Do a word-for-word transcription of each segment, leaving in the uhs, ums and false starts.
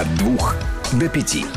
От двух до пяти.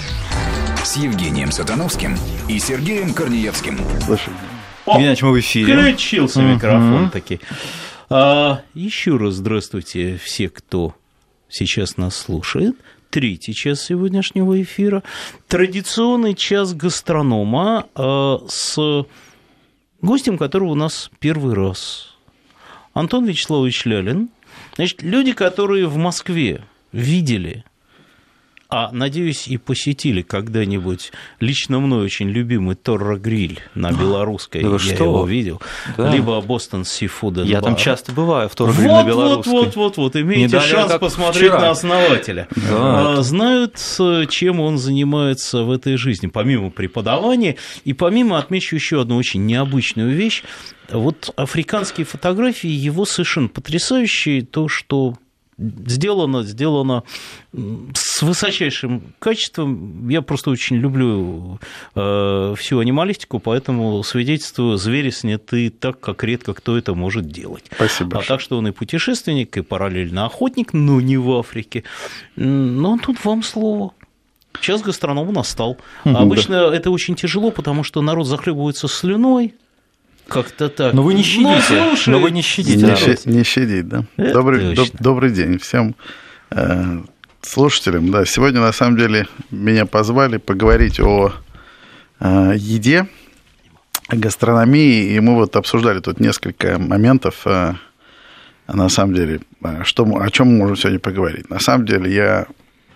С Евгением Сатановским и Сергеем Корнеевским. Слушай, Геннадьевич, мы в эфире. Включился uh-huh. микрофон таки. А, еще раз здравствуйте все, кто сейчас нас слушает. Третий час сегодняшнего эфира. Традиционный час гастронома а, с гостем, которого у нас первый раз. Антон Вячеславович Лялин. Значит, люди, которые в Москве видели, а, надеюсь, и посетили когда-нибудь лично мной очень любимый Торро Гриль на Белорусской, да я что? его видел, да. либо Бостон Сифуд. Я там часто бываю, в Торро Гриль вот, на Белорусской. Вот, вот, вот, вот, имеете Далее, шанс посмотреть вчера. на основателя. Да. Знают, чем он занимается в этой жизни, помимо преподавания, и помимо, отмечу еще одну очень необычную вещь, вот африканские фотографии его совершенно потрясающие, то, что сделано, сделано с высочайшим качеством. Я просто очень люблю э, всю анималистику, поэтому свидетельствую, звери сняты так, как редко кто это может делать. Спасибо. А так что он и путешественник, и параллельно охотник, но не в Африке. Но тут вам слово. Час гастронома настал. Mm-hmm, Обычно да. это очень тяжело, потому что народ захлебывается слюной. Как-то так. Но вы не щадите. Ну, Но вы не щадите. Не, щ... не щадить, да. Добрый, доб... Добрый день всем э, слушателям. Да, сегодня, на самом деле, меня позвали поговорить о э, еде, о гастрономии, и мы вот обсуждали тут несколько моментов, э, на самом деле, что, о чем мы можем сегодня поговорить. На самом деле, я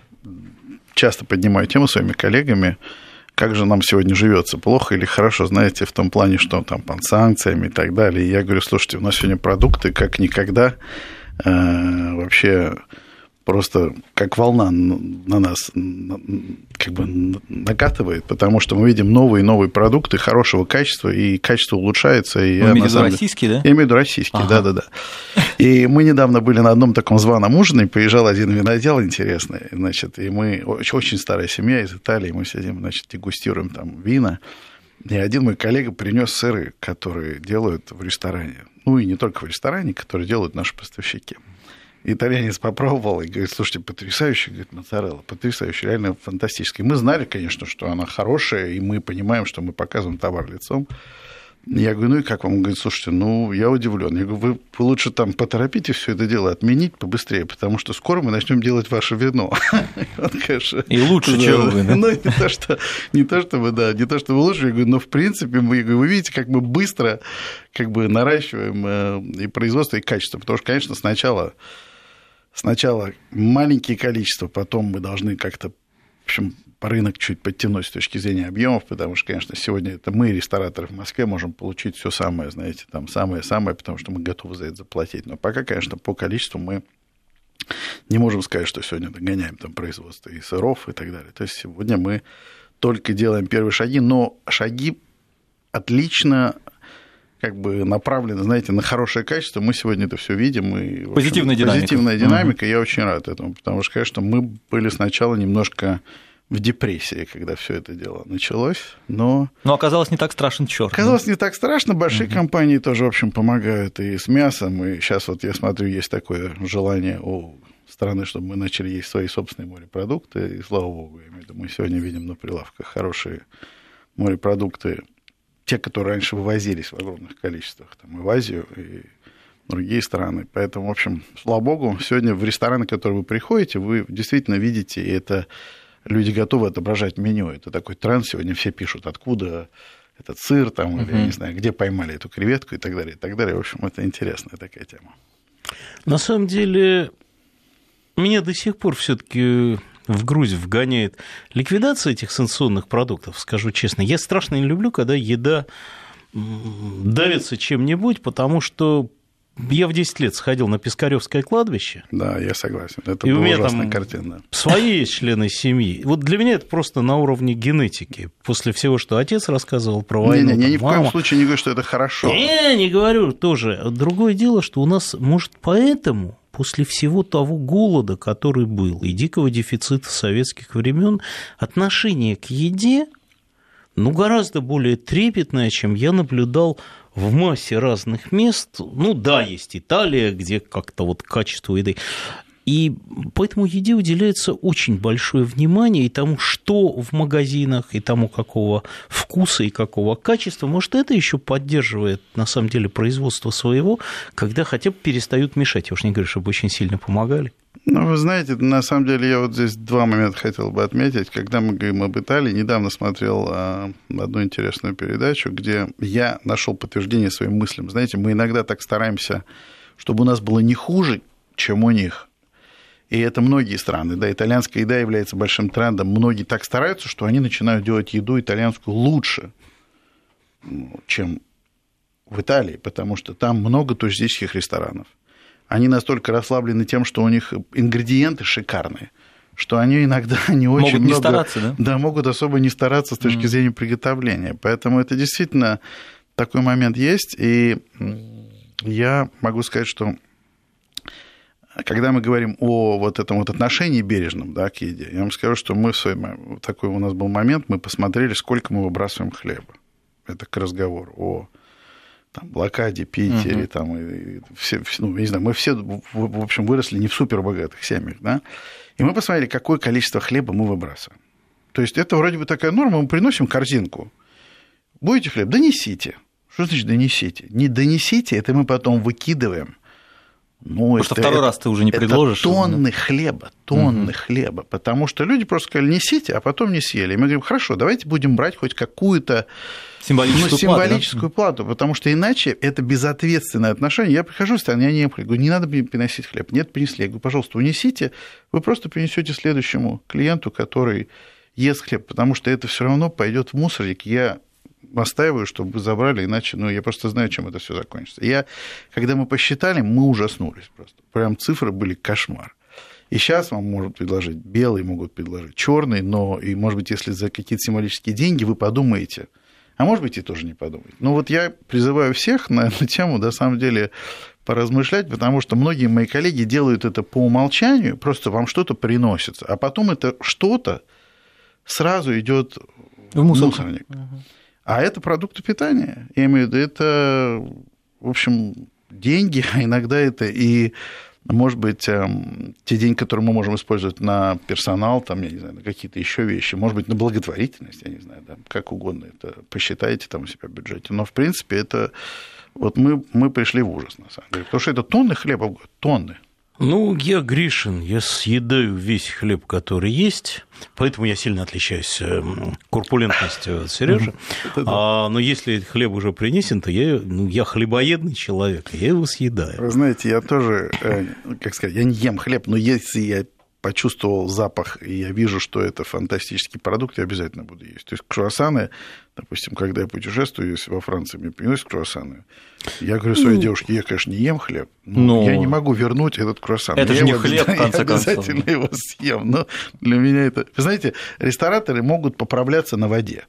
часто поднимаю тему своими коллегами, как же нам сегодня живется, плохо или хорошо, знаете, в том плане, что там под санкциями и так далее. И я говорю, слушайте, у нас сегодня продукты как никогда э, вообще просто как волна на нас как бы накатывает, потому что мы видим новые и новые продукты хорошего качества, и качество улучшается. И Вы я, имеете в виду деле, российские, да? Я имею в виду российские, ага. да-да-да. И мы недавно были на одном таком званом ужине, приезжал один винодел интересный, значит, и мы, очень, очень старая семья из Италии, мы сидим, значит, дегустируем там вина, и один мой коллега принес сыры, которые делают в ресторане, ну и не только в ресторане, которые делают наши поставщики. Итальянец попробовал и говорит, слушайте, потрясающе, говорит, моцарелла, потрясающе, реально фантастически. Мы знали, конечно, что она хорошая, и мы понимаем, что мы показываем товар лицом. Я говорю, ну и как вам? Он говорит, слушайте, ну, я удивлен. Я говорю, вы, вы лучше там поторопитесь все это дело отменить побыстрее, потому что скоро мы начнем делать ваше вино. Он, конечно, и лучше, да, чем вы. Да? Ну, не то, что, не то, чтобы, да, не то, чтобы лучше. Я говорю, но в принципе, мы, вы видите, как мы быстро как бы наращиваем и производство, и качество. Потому что, конечно, сначала, сначала маленькие количества, потом мы должны как-то, в общем, рынок чуть подтянуть с точки зрения объемов, потому что, конечно, сегодня это мы, рестораторы в Москве, можем получить все самое, знаете, там самое-самое, потому что мы готовы за это заплатить. Но пока, конечно, по количеству мы не можем сказать, что сегодня догоняем там производство и сыров и так далее. То есть сегодня мы только делаем первые шаги, но шаги отлично как бы направлены, знаете, на хорошее качество. Мы сегодня это все видим. И, в общем, позитивная динамика. Позитивная динамика, угу. Я очень рад этому, потому что, конечно, мы были сначала немножко в депрессии, когда все это дело началось, но... Но оказалось не так страшен черт. Оказалось да? не так страшно, большие uh-huh. компании тоже, в общем, помогают и с мясом, и сейчас вот я смотрю, есть такое желание у страны, чтобы мы начали есть свои собственные морепродукты, и слава богу, я имею в виду, мы сегодня видим на прилавках хорошие морепродукты, те, которые раньше вывозились в огромных количествах, там, и в Азию, и другие страны, поэтому, в общем, слава богу, сегодня в рестораны, в которые вы приходите, вы действительно видите, и это... Люди готовы отображать меню. Это такой тренд. Сегодня все пишут, откуда этот сыр, там, uh-huh. или, я не знаю, где поймали эту креветку и так далее, и так далее. В общем, это интересная такая тема. На самом деле, меня до сих пор все-таки в грусть вгоняет ликвидация этих санкционных продуктов, скажу честно. Я страшно не люблю, когда еда давится чем-нибудь, потому что я в десять лет сходил на Пискаревское кладбище. Да, я согласен. Это и была у меня ужасная там картина. Свои есть члены семьи. Вот для меня это просто на уровне генетики. После всего, что отец рассказывал про войну. Не-не, я ни в мама... коем случае не говорю, что это хорошо. Не, не говорю тоже. Другое дело, что у нас, может, поэтому после всего того голода, который был, и дикого дефицита советских времен, отношение к еде, ну, гораздо более трепетное, чем я наблюдал в массе разных мест. Ну да, есть Италия, где как-то вот качество еды. И поэтому еде уделяется очень большое внимание и тому, что в магазинах, и тому, какого вкуса и какого качества. Может, это еще поддерживает, на самом деле, производство своего, когда хотя бы перестают мешать. Я уж не говорю, чтобы очень сильно помогали. Ну, вы знаете, на самом деле я вот здесь два момента хотел бы отметить. Когда мы говорим об Италии, недавно смотрел одну интересную передачу, где я нашел подтверждение своим мыслям. Знаете, мы иногда так стараемся, чтобы у нас было не хуже, чем у них. И это многие страны, да, итальянская еда является большим трендом. Многие так стараются, что они начинают делать еду итальянскую лучше, чем в Италии, потому что там много туристических ресторанов. Они настолько расслаблены тем, что у них ингредиенты шикарные, что они иногда не очень могут много... не стараться, да? Да, могут особо не стараться с точки mm. зрения приготовления. Поэтому это действительно такой момент есть. И я могу сказать, что когда мы говорим о вот этом вот отношении бережном, да, к еде, я вам скажу, что мы в своем... Такой у нас был момент, мы посмотрели, сколько мы выбрасываем хлеба. Это к разговору о там, блокаде, Питере, uh-huh. там, и, и все, ну, не знаю, мы все, в, в общем, выросли не в супербогатых семьях, да, и мы посмотрели, какое количество хлеба мы выбрасываем. То есть это вроде бы такая норма, мы приносим корзинку. Будете хлеб? Донесите. Что значит донесите? Не донесите, это мы потом выкидываем. Ну, потому это, что второй это, раз ты уже не предложишь. Это тонны да? хлеба, тонны угу. хлеба, потому что люди просто сказали, несите, а потом не съели. И мы говорим, хорошо, давайте будем брать хоть какую-то символическую, ну, символическую плату, да? плату, потому что иначе это безответственное отношение. Я прихожу в страну, я не ем хлеб, говорю, не надо приносить хлеб. Нет, принесли. Я говорю, пожалуйста, унесите, вы просто принесете следующему клиенту, который ест хлеб, потому что это все равно пойдет в мусорник. Я настаиваю, чтобы вы забрали, иначе, ну, я просто знаю, чем это все закончится. Я, когда мы посчитали, мы ужаснулись просто. Прям цифры были кошмар. И сейчас вам могут предложить, белые могут предложить, черный, но, и, может быть, если за какие-то символические деньги вы подумаете, а может быть, и тоже не подумаете. Но вот я призываю всех на эту тему, на самом деле, поразмышлять, потому что многие мои коллеги делают это по умолчанию, просто вам что-то приносится, а потом это что-то сразу идет в мусорник. Угу. А это продукты питания. Я имею в виду, это, в общем, деньги, а иногда это и, может быть, те деньги, которые мы можем использовать на персонал, там, я не знаю, на какие-то еще вещи, может быть, на благотворительность, я не знаю, да, как угодно это посчитайте там у себя в бюджете. Но, в принципе, это вот мы, мы пришли в ужас, на самом деле, потому что это тонны хлеба в год, тонны. Ну, я грешен, я съедаю весь хлеб, который есть, поэтому я сильно отличаюсь корпулентностью от Сережи. А, но если хлеб уже принесен, то я, ну, я хлебоедный человек, я его съедаю. Вы знаете, я тоже, как сказать, я не ем хлеб, но если я почувствовал запах, и я вижу, что это фантастический продукт, я обязательно буду есть. То есть круассаны, допустим, когда я путешествую, если во Франции мне приносят круассаны, я говорю своей девушке, я, конечно, не ем хлеб, но, но... я не могу вернуть этот круассан. Это я же не его, хлеб, в конце концов. Я обязательно его съем, но для меня это... Вы знаете, рестораторы могут поправляться на воде.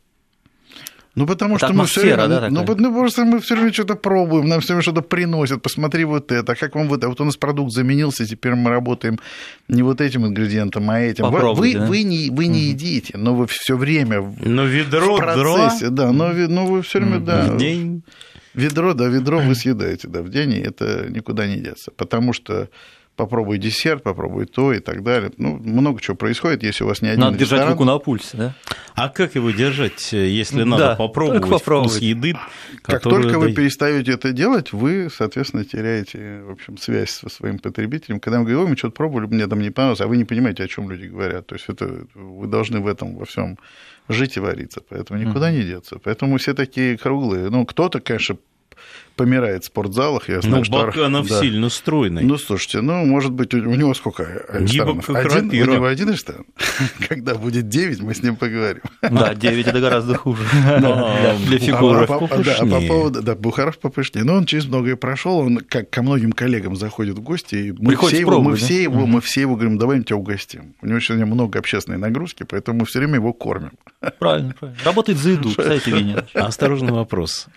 Ну, потому это что мы все время, да, ну, ну, просто мы все время что-то пробуем, нам все время что-то приносят, посмотри вот это, как вам вот это, вот у нас продукт заменился, теперь мы работаем не вот этим ингредиентом, а этим. Попробуй, вы, да? вы не, вы не едите, но вы все время но ведро, в процессе, дрова. Да, но, но вы все время, да. В день. Ведро, да, ведро вы съедаете, да, в день, и это никуда не деться, потому что попробуй десерт, попробуй то и так далее. Ну, много чего происходит, если у вас не один надо ресторан. Надо держать руку на пульсе, да? А как его держать, если надо да, попробовать вкус еды? Как только вы перестаете это делать, вы, соответственно, теряете, в общем, связь со своим потребителем. Когда мы говорим, ой, мы что-то пробовали, мне там не понравилось, а вы не понимаете, о чем люди говорят. То есть это, вы должны в этом во всем жить и вариться, поэтому никуда mm-hmm. не деться. Поэтому все такие круглые. Ну, кто-то, конечно, помирает в спортзалах. Я знаю, ну, что... Баканов да. сильно стройный. Ну, слушайте, ну, может быть, у него сколько ресторанов? Один, у него один ресторан? Когда будет девять, мы с ним поговорим. Да, девять это гораздо хуже для фигуры. Да, Бухаров попышнее. Но он через многое прошел, он как ко многим коллегам заходит в гости, и мы все его, мы все его, мы все его говорим, давай мы тебя угостим. У него сегодня много общественной нагрузки, поэтому мы все время его кормим. Правильно, правильно. Работает за еду, кстати, Веня. Осторожный вопрос.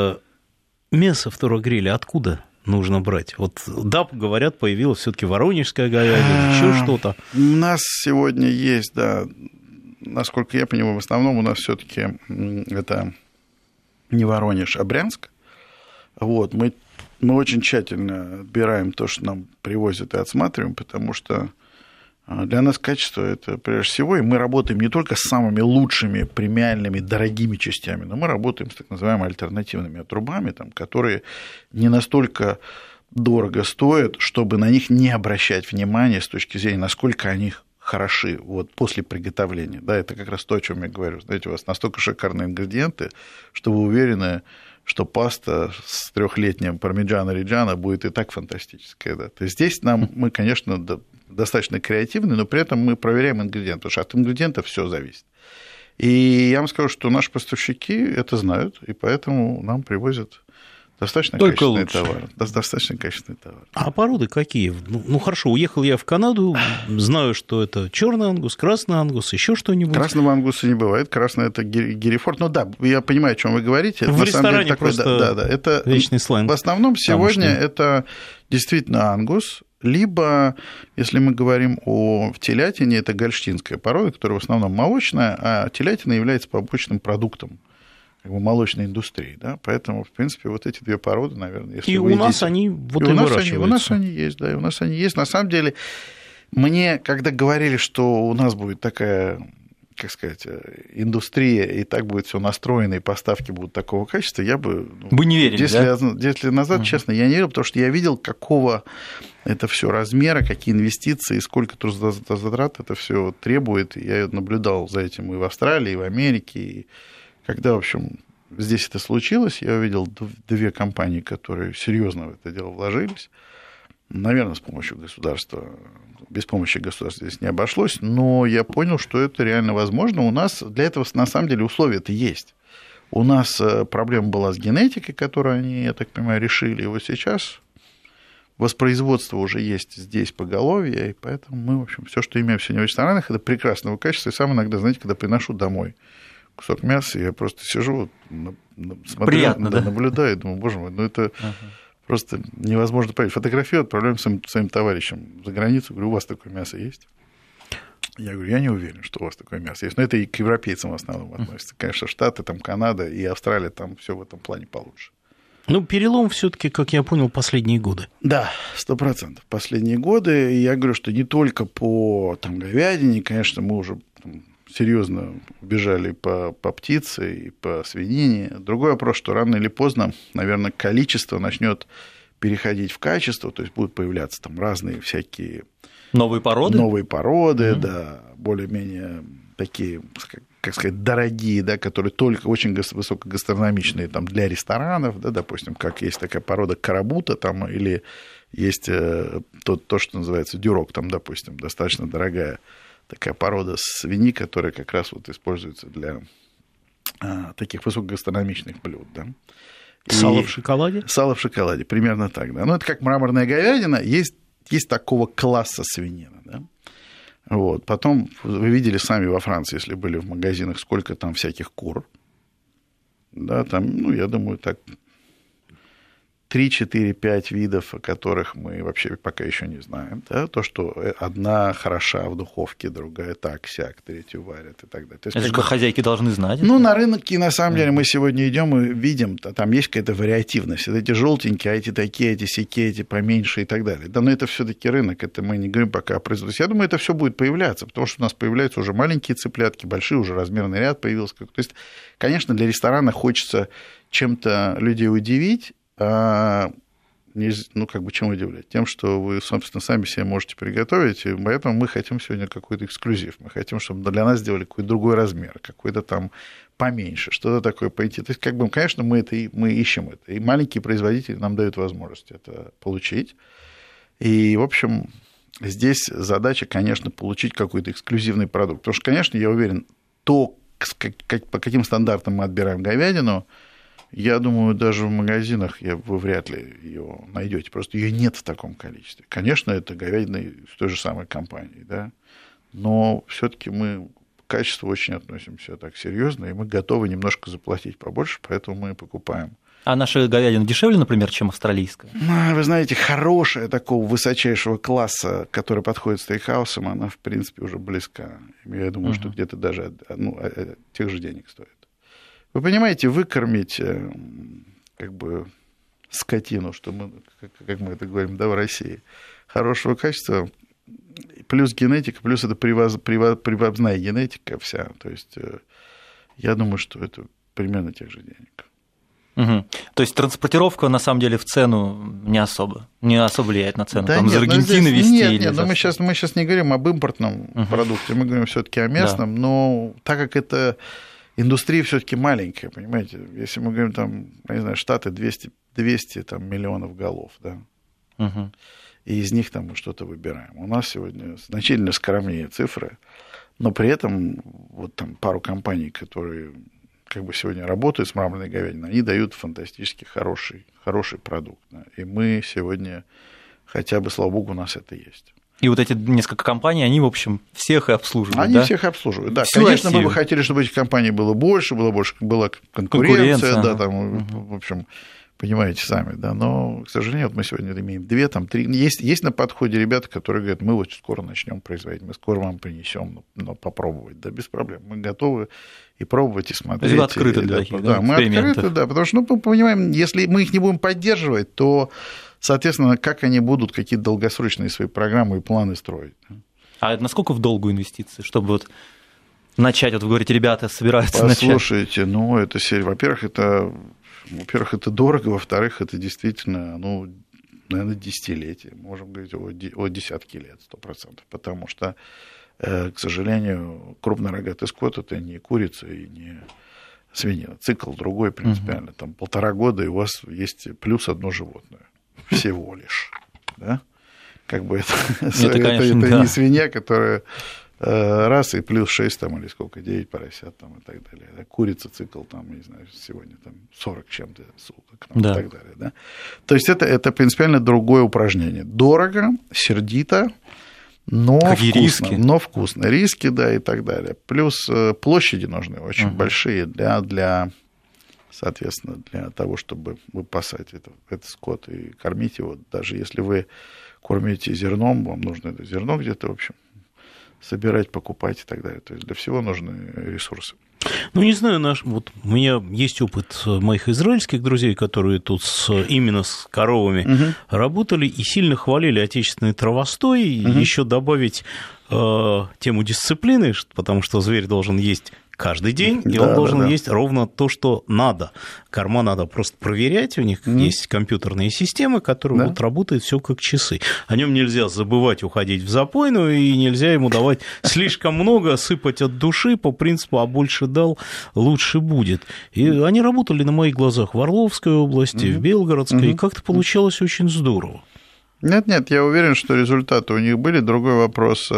Мясо в турогриле откуда нужно брать? Вот, да, говорят, появилась все-таки воронежская говядина, еще что-то. У нас сегодня есть, да, насколько я понимаю, в основном у нас все-таки это не Воронеж, а Брянск. Вот, мы мы очень тщательно отбираем то, что нам привозят, и отсматриваем, потому что для нас качество – это прежде всего, и мы работаем не только с самыми лучшими, премиальными, дорогими частями, но мы работаем с так называемыми альтернативными отрубами, там, которые не настолько дорого стоят, чтобы на них не обращать внимания с точки зрения, насколько они хороши вот, после приготовления. Да, это как раз то, о чем я говорю. Знаете, у вас настолько шикарные ингредиенты, что вы уверены, что паста с трехлетним пармиджано-риджано будет и так фантастическая. Да. То есть здесь нам, мы, конечно, достаточно креативны, но при этом мы проверяем ингредиенты, потому что от ингредиентов все зависит. И я вам скажу, что наши поставщики это знают, и поэтому нам привозят достаточно Только качественный лучше. товар. Достаточно качественный товар. А породы какие? Ну, ну хорошо, уехал я в Канаду, знаю, что это черный ангус, красный ангус, еще что-нибудь. Красного ангуса не бывает, красный это герефорд. Ну да, я понимаю, о чем вы говорите. В На ресторане самом деле, такой, просто да, да, да. Это вечный сленг. В основном сегодня тамошний. это действительно ангус, либо, если мы говорим о телятине, это гольштинская порода, которая в основном молочная, а телятина является побочным продуктом как бы молочной индустрии, да, поэтому, в принципе, вот эти две породы, наверное, если и вы у нас едите... они вот и, и у нас выращиваются. Они, у нас они есть, да, и у нас они есть. На самом деле, мне, когда говорили, что у нас будет такая, как сказать, индустрия, и так будет все настроено, и поставки будут такого качества, я бы... Ну, вы не верили, десять да? лет, десять лет назад, uh-huh. честно, я не верил, потому что я видел, какого это все размера, какие инвестиции, сколько трудозатрат это все требует. Я наблюдал за этим и в Австралии, и в Америке, и когда, в общем, здесь это случилось, я увидел две компании, которые серьезно в это дело вложились. Наверное, с помощью государства, без помощи государства здесь не обошлось, но я понял, что это реально возможно. У нас для этого, на самом деле, условия-то есть. У нас проблема была с генетикой, которую они, я так понимаю, решили. И вот сейчас воспроизводство уже есть здесь поголовье, и поэтому мы, в общем, все, что имеем сегодня в ресторанах, это прекрасного качества. И сам иногда, знаете, когда приношу домой кусок мяса, я просто сижу, смотрю, приятно, да? наблюдаю, и думаю, боже мой, ну это ага. просто невозможно поверить. Фотографию отправляем своим, своим товарищам за границу, говорю, у вас такое мясо есть? Я говорю, я не уверен, что у вас такое мясо есть. Но это и к европейцам в основном относится. Конечно, Штаты, там Канада и Австралия, там все в этом плане получше. Ну, перелом все-таки, как я понял, последние годы. Да, сто процентов. Последние годы. И я говорю, что не только по там, говядине, конечно, мы уже там, серьезно убежали по, по птице и по свинине. Другой вопрос, что рано или поздно, наверное, количество начнет переходить в качество, то есть будут появляться там разные всякие... Новые породы? Новые породы, mm-hmm. да, более-менее такие, как сказать, дорогие, да, которые только очень высокогастрономичные там, для ресторанов, да, допустим, как есть такая порода карабута, там, или есть то, то, что называется дюрок, там, допустим, достаточно дорогая такая порода свиньи, которая как раз вот используется для а, таких высокогастрономичных блюд, да. И сало в шоколаде? Сало в шоколаде, примерно так, да. Ну, это как мраморная говядина, есть, есть такого класса свинина, да. Вот. Потом вы видели сами во Франции, если были в магазинах, сколько там всяких кур. Да, там, ну, я думаю, так три, четыре, пять видов, о которых мы вообще пока еще не знаем. Да? То, что одна хороша в духовке, другая так-сяк, третью варят и так далее. То есть, это же хозяйки должны знать. Ну, на рынке, на самом деле, мы сегодня идем и видим, там есть какая-то вариативность. Вот эти желтенькие, а эти такие, эти сякие, эти поменьше и так далее. Да, но это все-таки рынок, это мы не говорим пока о производстве. Я думаю, это все будет появляться, потому что у нас появляются уже маленькие цыплятки, большие, уже размерный ряд появился. То есть, конечно, для ресторана хочется чем-то людей удивить, а не, ну, как бы чем удивлять? Тем, что вы, собственно, сами себе можете приготовить, и поэтому мы хотим сегодня какой-то эксклюзив. Мы хотим, чтобы для нас сделали какой-то другой размер, какой-то там поменьше, что-то такое пойти. То есть, как бы, конечно, мы, это, мы ищем это. И маленькие производители нам дают возможность это получить. И, в общем, здесь задача, конечно, получить какой-то эксклюзивный продукт. Потому что, конечно, я уверен, то, как, по каким стандартам мы отбираем говядину, я думаю, даже в магазинах вы вряд ли ее найдете. Просто ее нет в таком количестве. Конечно, это говядина с той же самой компании, да, но все-таки мы к качеству очень относимся так серьезно, и мы готовы немножко заплатить побольше, поэтому мы покупаем. А наша говядина дешевле, например, чем австралийская? Вы знаете, хорошая такого высочайшего класса, который подходит стейкхаусам, она, в принципе, уже близка. Я думаю, uh-huh. что где-то даже ну, тех же денег стоит. Вы понимаете, выкормить как бы скотину, что мы, как мы это говорим, да, в России, хорошего качества, плюс генетика, плюс это привоз, привоз, привозная генетика вся. То есть я думаю, что это примерно тех же денег. Угу. То есть транспортировка, на самом деле, в цену не особо, не особо влияет на цену. Да там нет, из Аргентины здесь... везти нет, или... Нет, но мы сейчас, мы сейчас не говорим об импортном угу. продукте, мы говорим все-таки о местном, да. Но так как это индустрия все-таки маленькая, понимаете, если мы говорим, там, я не знаю, Штаты двести, двести там, миллионов голов, да, угу. и из них там мы что-то выбираем. У нас сегодня значительно скромнее цифры, но при этом вот там пару компаний, которые как бы сегодня работают с мраморной говядиной, они дают фантастически хороший, хороший продукт. Да. И мы сегодня, хотя бы, слава богу, у нас это есть. И вот эти несколько компаний, они, в общем, всех и обслуживают, Они да? всех обслуживают, да. Всю Конечно, Россию. Мы бы хотели, чтобы этих компаний было больше, было больше, была конкуренция, конкуренция. Да, там, угу. в общем, понимаете сами, да, но, к сожалению, вот мы сегодня имеем две, там, три, есть, есть на подходе ребята, которые говорят, мы вот скоро начнем производить, мы скоро вам принесем, но попробовать, да, без проблем, мы готовы и пробовать, и смотреть. Вы открыты для таких, да, да, мы открыты, да, потому что, ну, мы понимаем, если мы их не будем поддерживать, то, соответственно, как они будут какие-то долгосрочные свои программы и планы строить. А насколько в долгу инвестиции, чтобы вот начать, вот вы говорите, ребята собираются Послушайте, начать? Послушайте, ну, это, во-первых, это... Во-первых, это дорого, во-вторых, это действительно, ну, наверное, десятилетия, можем говорить о десятке лет, сто процентов, потому что, к сожалению, крупнорогатый скот – это не курица и не свинина, цикл другой принципиально, там полтора года, и у вас есть плюс одно животное, всего лишь, да, как бы это, это, это, конечно, это да. не свинья, которая... раз и плюс шесть там, или сколько, девять поросят там, и так далее. Курица, цикл, там, не знаю, сегодня там сорок чем-то суток там, да. и так далее. Да? То есть это, это принципиально другое упражнение. Дорого, сердито, но Какие вкусно. Риски? Но вкусно. Риски, да, и так далее. Плюс площади нужны очень uh-huh. большие для, для, соответственно, для того, чтобы выпасать это, этот скот и кормить его. Даже если вы кормите зерном, вам нужно это зерно где-то, в общем, собирать, покупать и так далее. То есть для всего нужны ресурсы. Ну, не знаю, наш, вот у меня есть опыт моих израильских друзей, которые тут с, именно с коровами угу. работали и сильно хвалили отечественный травостой. Угу. Еще добавить э, тему дисциплины, потому что зверь должен есть каждый день, и да, он должен да, да. есть ровно то, что надо. Корма надо просто проверять, у них mm. есть компьютерные системы, которые да. вот работают все как часы. О нем нельзя забывать уходить в запойную, и нельзя ему давать слишком много, сыпать от души по принципу «а больше дал, лучше будет». И они работали на моих глазах в Орловской области, mm-hmm. в Белгородской, mm-hmm. и как-то получалось очень здорово. Нет-нет, я уверен, что результаты у них были. Другой вопрос,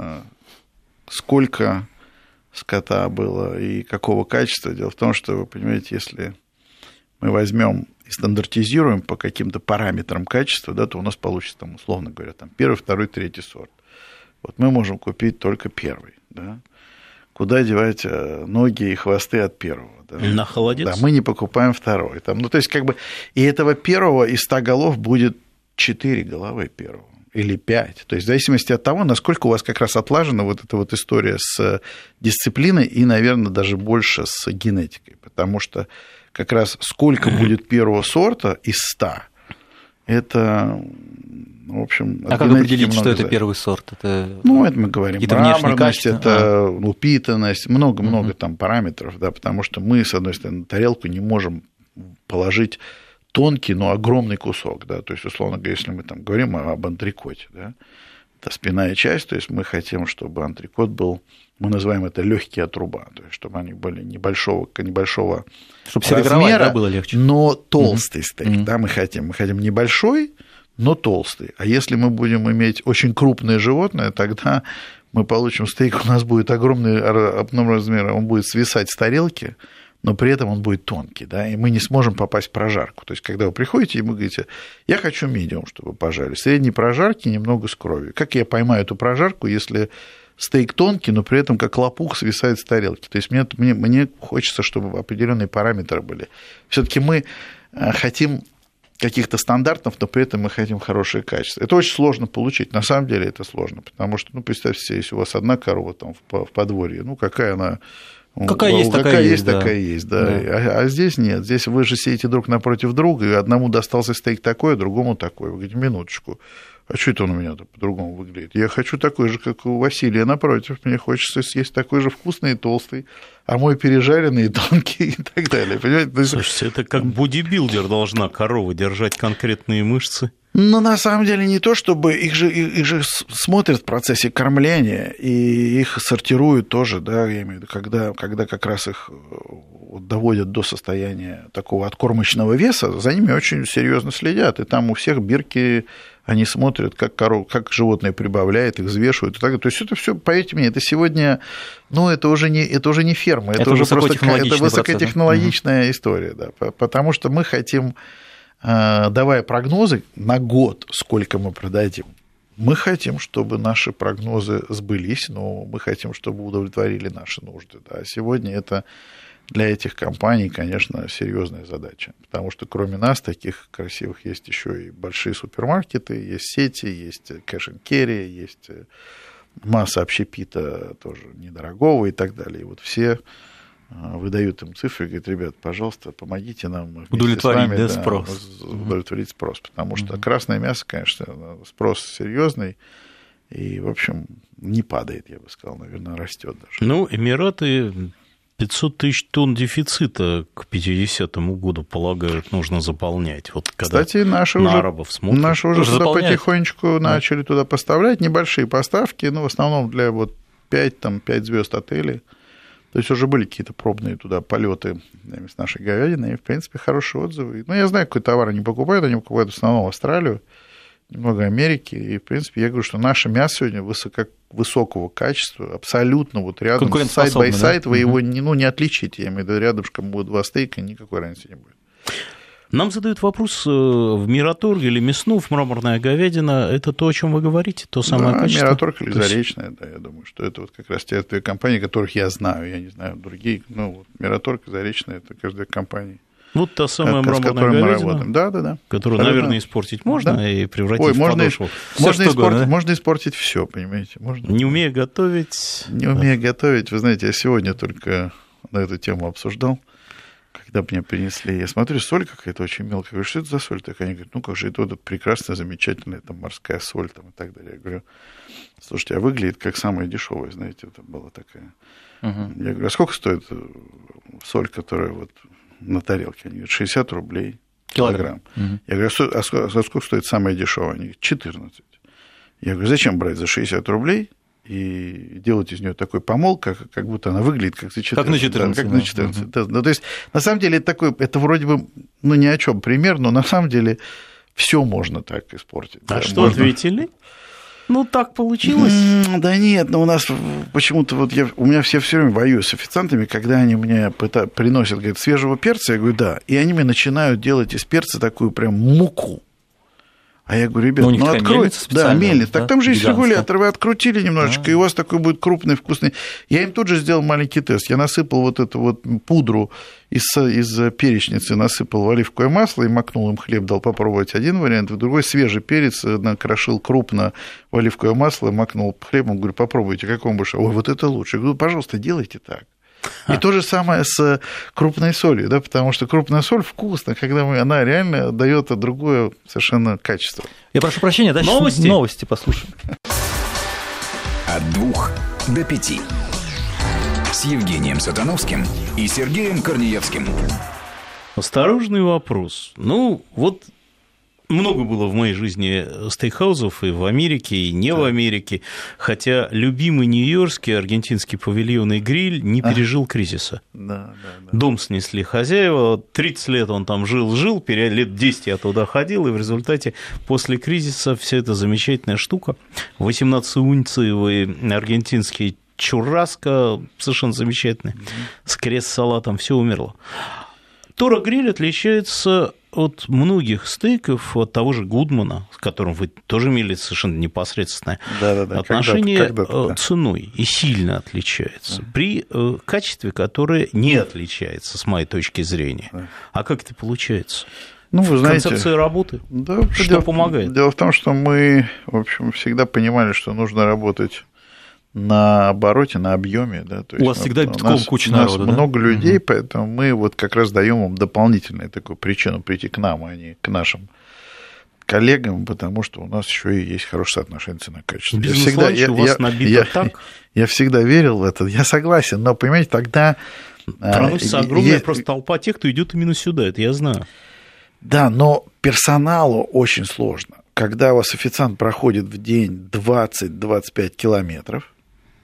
сколько скота было и какого качества. Дело в том, что, вы понимаете, если мы возьмем и стандартизируем по каким-то параметрам качества, да, то у нас получится, там, условно говоря, там, первый, второй, третий сорт. Вот мы можем купить только первый. Да? Куда девать ноги и хвосты от первого? Да? На холодец? Да, мы не покупаем второй. Там, ну, то есть, как бы, и этого первого из ста голов будет четыре головы первого. Или пять. То есть в зависимости от того, насколько у вас как раз отлажена вот эта вот история с дисциплиной и, наверное, даже больше с генетикой. Потому что как раз сколько будет первого сорта из ста, это, в общем... А как определить, что это первый сорт? Это... Ну, это мы говорим мраморность, это а. упитанность, много-много угу. там параметров, да, потому что мы, с одной стороны, на тарелку не можем положить тонкий, но огромный кусок, да, то есть, условно говоря, если мы там говорим об антрикоте, да, это спинная часть, то есть мы хотим, чтобы антрикот был, мы называем это легкие отруба, то есть, чтобы они были небольшого, небольшого чтобы размера, да, было легче, но толстый mm-hmm. стейк, mm-hmm. да, мы хотим, мы хотим небольшой, но толстый, а если мы будем иметь очень крупное животное, тогда мы получим стейк, у нас будет огромный размер, он будет свисать с тарелки, но при этом он будет тонкий, да, и мы не сможем попасть в прожарку. То есть, когда вы приходите, и вы говорите, я хочу медиум, чтобы пожарили. Средней прожарки, немного с кровью. Как я поймаю эту прожарку, если стейк тонкий, но при этом как лопух свисает с тарелки? То есть, мне, мне, мне хочется, чтобы определенные параметры были. Все-таки мы хотим каких-то стандартов, но при этом мы хотим хорошее качество. Это очень сложно получить. На самом деле это сложно, потому что, ну, представьте себе, если у вас одна корова там в подворье, ну, какая она Какая есть, какая такая есть, да. такая есть, да. да. А, а здесь нет. Здесь вы же сидите друг напротив друга, и одному достался стейк такой, а другому такой. Вы говорите, минуточку, а что это он у меня по-другому выглядит? Я хочу такой же, как у Василия напротив. Мне хочется съесть такой же вкусный и толстый, а мой пережаренный и тонкий и так далее. Понимаете? Слушайте, это как бодибилдер должна корова держать конкретные мышцы. Ну, на самом деле, не то, чтобы их же, их же смотрят в процессе кормления, и их сортируют тоже, да, я имею в виду, когда, когда как раз их доводят до состояния такого откормочного веса, за ними очень серьезно следят, и там у всех бирки, они смотрят, как, коров, как животное прибавляет, их взвешивают и так далее. То есть это все, поверьте мне, это сегодня, ну, это уже не, это уже не ферма, это, это уже просто это высокотехнологичная процесс, история, да, потому что мы хотим... давая прогнозы на год, сколько мы продадим, мы хотим, чтобы наши прогнозы сбылись, но мы хотим, чтобы удовлетворили наши нужды. Да. Сегодня это для этих компаний, конечно, серьезная задача, потому что кроме нас таких красивых есть еще и большие супермаркеты, есть сети, есть кэш-н-керри, есть масса общепита тоже недорогого и так далее. И вот все выдают им цифры и говорят, ребят, пожалуйста, помогите нам удовлетворить, вами, да, да, спрос. удовлетворить спрос, потому что красное мясо, конечно, спрос серьезный и, в общем, не падает, я бы сказал, наверное, растет даже. Ну, Эмираты пятьсот тысяч тонн дефицита к пятидесятому году, полагают, нужно заполнять. Вот когда Кстати, наши на уже, арабов смотрят, наши уже туда заполняют. потихонечку да. начали туда поставлять небольшие поставки, но в основном для вот пять звезд отелей. То есть уже были какие-то пробные туда полеты с нашей говядиной, и, в принципе, хорошие отзывы. Ну, я знаю, какой товар они покупают, они покупают в основном Австралию, немного Америки, и, в принципе, я говорю, что наше мясо сегодня высоко, высокого качества, абсолютно вот рядом, сайд-бай-сайд, да? Вы его не, ну, не отличите, я имею в виду, рядышком будут два стейка, никакой разницы не будет. Нам задают вопрос, в Мираторг или Мяснов, мраморная говядина, это то, о чем вы говорите, то самое да, качество? Мираторг или Заречная, да, я думаю, что это вот как раз те две компании, которых я знаю, я не знаю другие, ну, вот Мираторг и Заречная, это каждая компания. Вот та самая мраморная говядина, да, да, да. которую, да, наверное, да. испортить можно да. и превратить Ой, в можно, подошву. Можно, испортить, угодно, да? можно испортить все, понимаете. Можно... Не умея готовить. Не умея готовить, вы знаете, я сегодня только на эту тему обсуждал. Когда мне принесли, я смотрю, соль какая-то очень мелкая. Я говорю, что это за соль такая? Они говорят, ну как же, это вот прекрасная, замечательная там, морская соль там, и так далее. Я говорю, слушайте, а выглядит как самая дешевая, знаете, это была такая. Uh-huh. Я говорю, а сколько стоит соль, которая вот на тарелке? Они говорят, шестьдесят рублей килограмм. Uh-huh. Я говорю, а сколько, а сколько стоит самая дешевая? Они говорят, четырнадцать. Я говорю, зачем брать за шестьдесят рублей? И делать из нее такой помол, как, как будто она выглядит как за четырнадцать. Как на четырнадцать. Да, как на четырнадцать. Да. Ну, то есть, на самом деле, это такой, это вроде бы, ну, ни о чем пример, но на самом деле все можно так испортить. А да, что можно... ответили? Ну, так получилось. Да нет, но у нас почему-то вот я, у меня все все время воюют с официантами, когда они мне пыта, приносят, говорят, свежего перца, я говорю, да, и они мне начинают делать из перца такую прям муку. А я говорю, ребят, ну, ну откройте. Да, мельница. Да? Так там же есть регулятор, вы открутили немножечко, а-а-а. И у вас такой будет крупный, вкусный. Я им тут же сделал маленький тест. Я насыпал вот эту вот пудру из, из перечницы, насыпал в оливковое масло и макнул им хлеб, дал попробовать один вариант, в другой свежий перец накрошил крупно в оливковое масло, макнул хлебом, говорю, попробуйте, как вам больше? Ой, вот это лучше. Я говорю, пожалуйста, делайте так. И то же самое с крупной солью, да, потому что крупная соль вкусна, когда мы, она реально дает другое совершенно качество. Я прошу прощения, дальше новости, новости послушаем. От двух до пяти. С Евгением Сатановским и Сергеем Корнеевским. Осторожный вопрос. Ну, вот много было в моей жизни стейкхаузов и в Америке, и не да. в Америке, хотя любимый нью-йоркский аргентинский павильонный гриль не пережил а. кризиса. Да, да, да. Дом снесли хозяева, тридцать лет он там жил-жил, лет десять я туда ходил, и в результате после кризиса вся эта замечательная штука, восемнадцатиунциевый аргентинский чурраско, совершенно замечательный, mm-hmm. с крест-салатом, все умерло. Торо гриль отличается от многих стейков, от того же Гудмана, с которым вы тоже имели совершенно непосредственное Да-да-да. отношение, когда-то, когда-то, да. ценой, и сильно отличается, да. при качестве, которое не отличается, с моей точки зрения. Да. А как это получается? Ну, вы знаете, концепция работы? Да, что дело, помогает? Дело в том, что мы, в общем, всегда понимали, что нужно работать на обороте, на объеме. Да, то у есть, вас ну, всегда битком куча народу. У нас да? много людей, угу. поэтому мы вот как раз даем им дополнительную такую причину прийти к нам, а не к нашим коллегам, потому что у нас еще и есть хорошее соотношение цена-качество. Бизнес-ланч я, у вас я, набито я, так? Я, я всегда верил в это, я согласен, но, понимаете, тогда... Проносится огромная есть... просто толпа тех, кто идет именно сюда, это я знаю. Да, но персоналу очень сложно. Когда у вас официант проходит в день двадцать-двадцать пять километров,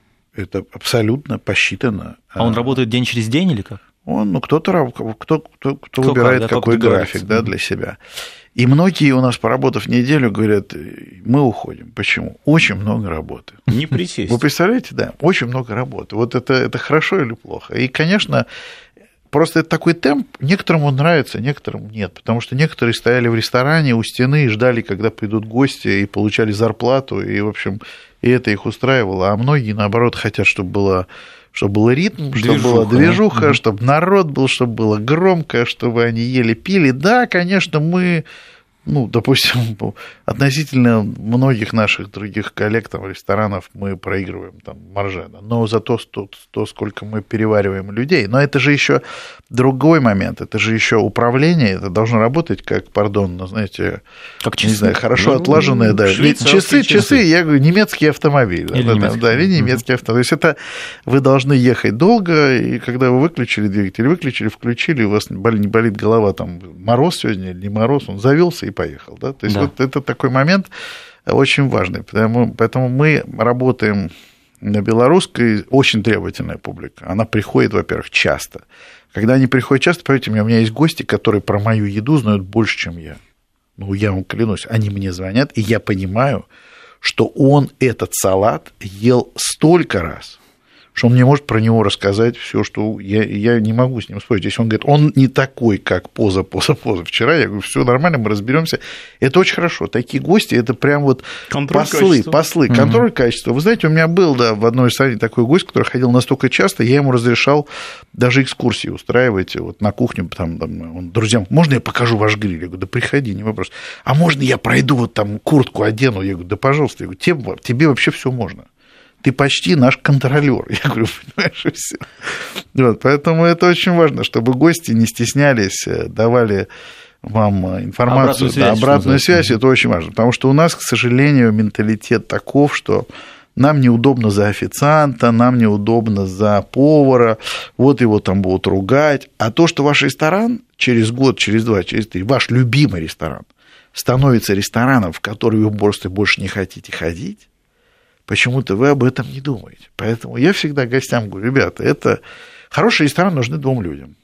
это абсолютно посчитано. А он работает день через день или как? Он, ну, кто-то, кто, кто, кто выбирает как, да, какой график, да, для себя. И многие у нас, поработав неделю, говорят, мы уходим. Почему? Очень много работы. Не присесть. Вы представляете, да, очень много работы. Вот это, это хорошо или плохо? И, конечно, просто это такой темп, некоторым он нравится, некоторым нет, потому что некоторые стояли в ресторане у стены и ждали, когда придут гости, и получали зарплату, и, в общем, и это их устраивало, а многие, наоборот, хотят, чтобы было... чтобы был ритм, движуха, чтобы была движуха, да? Чтобы народ был, чтобы было громко, чтобы они ели, пили. Да, конечно, мы, ну, допустим, относительно многих наших других коллег, там, ресторанов, мы проигрываем там маржа, но зато то, то, сколько мы перевариваем людей. Но это же еще другой момент, это же еще управление, это должно работать как, пардон, ну, знаете, как часы. Не знаю, хорошо ну, отлаженное, да. Часы, часы, часы, я говорю, немецкий автомобиль. Или, да, немецкий. Да, или немецкий автомобиль. То есть это вы должны ехать долго, и когда вы выключили двигатель, выключили, включили, у вас не болит голова, там, мороз сегодня или не мороз, он завелся и поехал. Да? То есть да. Вот это такой момент очень важный. Поэтому, поэтому мы работаем на белорусской, очень требовательная публика. Она приходит, во-первых, часто. Когда они приходят часто, поверьте мне, у меня есть гости, которые про мою еду знают больше, чем я. Ну, я вам клянусь, они мне звонят, и я понимаю, что он этот салат ел столько раз, что он мне может про него рассказать все, что я, я не могу с ним спорить. Если он говорит, он не такой, как поза, поза, поза вчера, я говорю, все нормально, мы разберемся. Это очень хорошо. Такие гости, это прям вот контроль послы, качества. послы, контроль угу. качества. Вы знаете, у меня был, да, в одной из стран такой гость, который ходил настолько часто, я ему разрешал даже экскурсии устраивать вот на кухню, там, там он, друзьям, можно я покажу ваш гриль? Я говорю, да приходи, не вопрос. А можно я пройду вот там куртку одену? Я говорю, да пожалуйста. Я говорю, тебе, тебе вообще все можно. Ты почти наш контролер. Я говорю, понимаешь, и все. Вот, поэтому это очень важно, чтобы гости не стеснялись, давали вам информацию, обратную связь. Да, обратную связь это очень важно. Потому что у нас, к сожалению, менталитет таков, что нам неудобно за официанта, нам неудобно за повара, вот его там будут ругать. А то, что ваш ресторан через год, через два, через три, ваш любимый ресторан становится рестораном, в который вы просто больше не хотите ходить, почему-то вы об этом не думаете. Поэтому я всегда гостям говорю, ребята, это хороший ресторан нужны двум людям.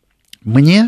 Мне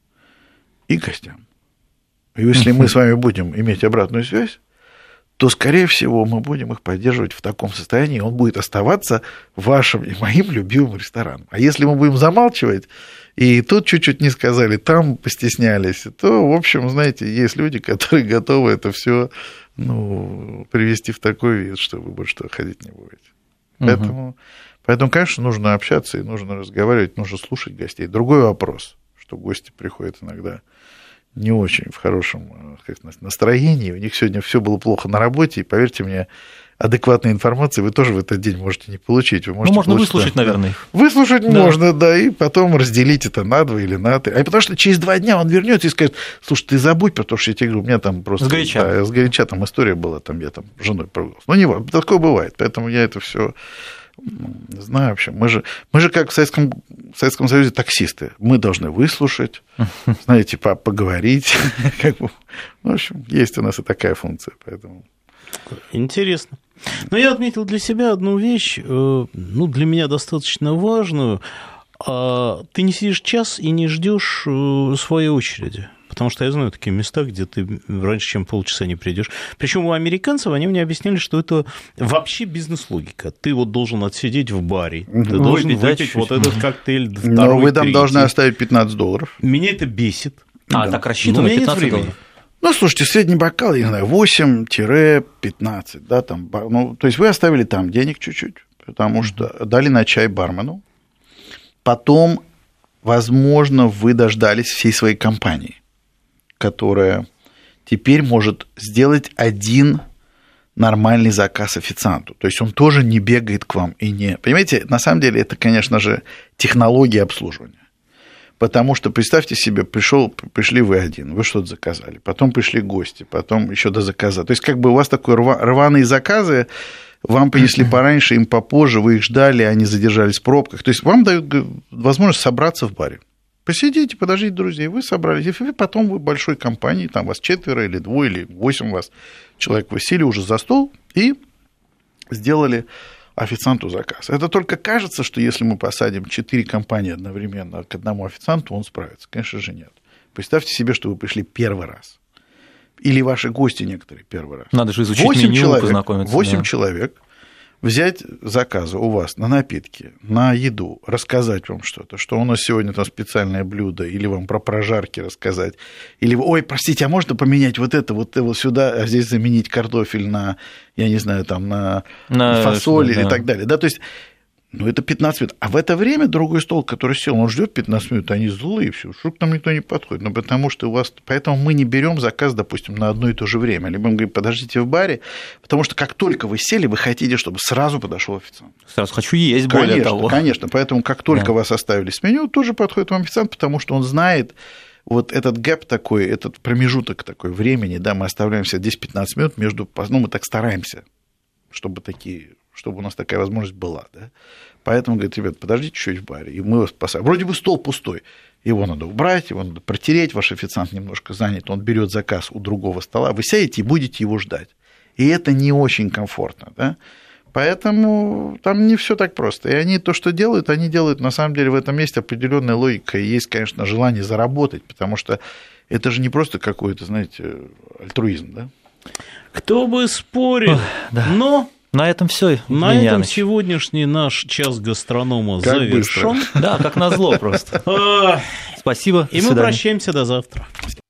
и гостям. И если мы с вами будем иметь обратную связь, то, скорее всего, мы будем их поддерживать в таком состоянии, и он будет оставаться вашим и моим любимым рестораном. А если мы будем замалчивать, и тут чуть-чуть не сказали, там постеснялись, то, в общем, знаете, есть люди, которые готовы это все ну, привести в такой вид, что вы больше туда ходить не будете. Угу. Поэтому, поэтому, конечно, нужно общаться и нужно разговаривать, нужно слушать гостей. Другой вопрос, что гости приходят иногда не очень в хорошем как сказать, настроении, у них сегодня все было плохо на работе, и, поверьте мне, адекватной информации вы тоже в этот день можете не получить. Вы можете ну, можно получить, выслушать, да, наверное. Выслушать да. можно, да, и потом разделить это на два или на три. А потому что через два дня он вернется и скажет, слушай, ты забудь, потому что я тебе говорю, у меня там просто... Сгоряча. Да, сгоряча там история была, там я там с женой поругался. Ну, не важно, такое бывает, поэтому я это все знаю вообще. Мы же, мы же как в Советском, в Советском Союзе таксисты. Мы должны выслушать, знаете, поговорить. В общем, есть у нас и такая функция, поэтому... Интересно. Но я отметил для себя одну вещь, ну, для меня достаточно важную. Ты не сидишь час и не ждешь своей очереди. Потому что я знаю такие места, где ты раньше, чем полчаса не придешь. Причем у американцев они мне объясняли, что это вообще бизнес-логика. Ты вот должен отсидеть в баре, ты ну, должен выпить вот этот коктейль второй, но вы там третий. Должны оставить пятнадцать долларов. Меня это бесит. А, да. Так рассчитано на пятнадцать долларов? Ну, слушайте, средний бокал, я не знаю, восемь-пятнадцать, да, там, ну, то есть вы оставили там денег чуть-чуть, потому что дали на чай бармену, потом, возможно, вы дождались всей своей компании, которая теперь может сделать один нормальный заказ официанту. То есть он тоже не бегает к вам и не... Понимаете, на самом деле это, конечно же, технология обслуживания. Потому что, представьте себе, пришел, пришли вы один, вы что-то заказали, потом пришли гости, потом еще до заказа. То есть как бы у вас такой рваные заказы, вам принесли пораньше, им попозже, вы их ждали, они задержались в пробках. То есть вам дают возможность собраться в баре. Посидите, подождите друзей, вы собрались, и потом вы в большой компании, там вас четверо или двое, или восемь вас человек, вы сели уже за стол и сделали официанту заказ. Это только кажется, что если мы посадим четыре компании одновременно к одному официанту, он справится. Конечно же, нет. Представьте себе, что вы пришли первый раз. Или ваши гости некоторые первый раз. Надо же изучить меню, человек, познакомиться. восемь да. человек, взять заказы у вас на напитки, на еду, рассказать вам что-то, что у нас сегодня там специальное блюдо, или вам про прожарки рассказать, или, ой, простите, а можно поменять вот это, вот это сюда, а здесь заменить картофель на, я не знаю, там, на, на фасоль да. и так далее. Да, то есть, ну, это пятнадцать минут. А в это время другой стол, который сел, он ждет пятнадцать минут, они злые, все, что к нам никто не подходит. Ну, потому что у вас... Поэтому мы не берем заказ, допустим, на одно и то же время. Либо мы говорим, подождите в баре, потому что как только вы сели, вы хотите, чтобы сразу подошел официант. Сразу хочу есть, конечно, более того. Конечно, поэтому как только да. вас оставили с меню, тоже подходит вам официант, потому что он знает вот этот гэп такой, этот промежуток такой времени, да, мы оставляем себе десять-пятнадцать минут между... Ну, мы так стараемся, чтобы такие... чтобы у нас такая возможность была, да. Поэтому, говорит, ребят, подождите чуть в баре, и мы вас спасаем. Вроде бы стол пустой, его надо убрать, его надо протереть, ваш официант немножко занят, он берет заказ у другого стола, вы сядете и будете его ждать. И это не очень комфортно, да. Поэтому там не все так просто. И они то, что делают, они делают, на самом деле, в этом есть определенная логика, и есть, конечно, желание заработать, потому что это же не просто какой-то, знаете, альтруизм, да. Кто бы спорил, Ох, да. но... На этом все. На этом Яныч. Сегодняшний наш час гастронома как завершен. Да, как назло просто. Спасибо. И мы прощаемся до завтра.